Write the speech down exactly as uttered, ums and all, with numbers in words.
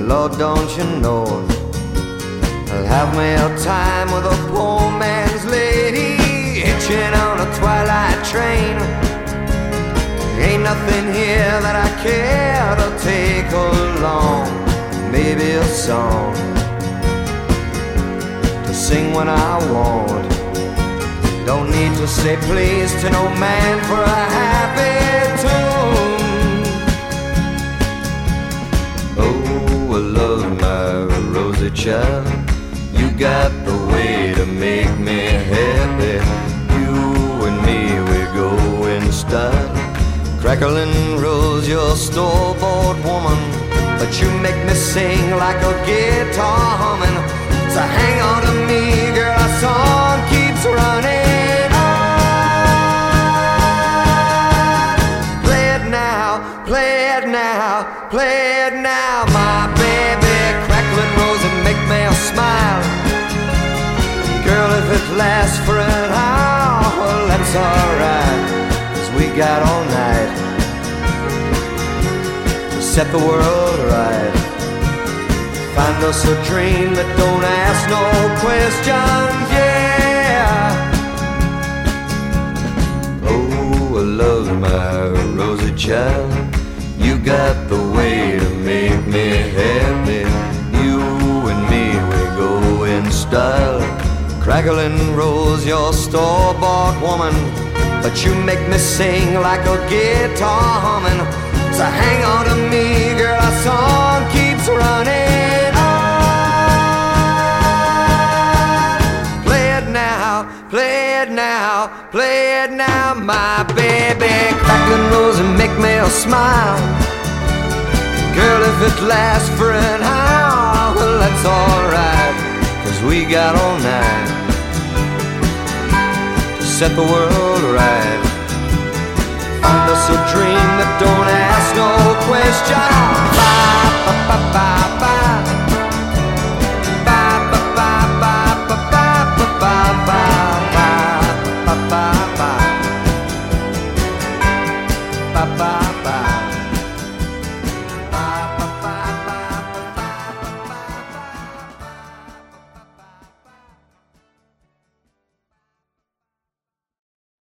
Lord, don't you know I'll have me a time with a poor man's lady, hitching on a twilight train. Ain't nothing here that I care to take along. Maybe a song to sing when I want. Don't need to say please to no man for a happy tune. Oh, I love my rosy child. You got the way to make me happy. You and me, we go in style. Crackling rose, you're store-bought woman, but you make me sing like a guitar humming. So hang on to me, girl, our song keeps running on. Play it now, play it now, play it now, my baby. Crackling rose and make me smile. Girl, if it lasts for an hour, well, that's alright, 'cause we got all night to set the world right. Find us a dream that don't ask no questions, yeah. Oh, I love my rosy child. You got the way to make me happy. You and me, we go in style. Crackling rose, you're store-bought woman, but you make me sing like a guitar humming. So hang on to me, girl, our song keeps running on. Play it now, play it now, play it now, my baby. Crackling rose and make me smile. Girl, if it lasts for an hour, well, that's alright, 'cause we got all night to set the world right.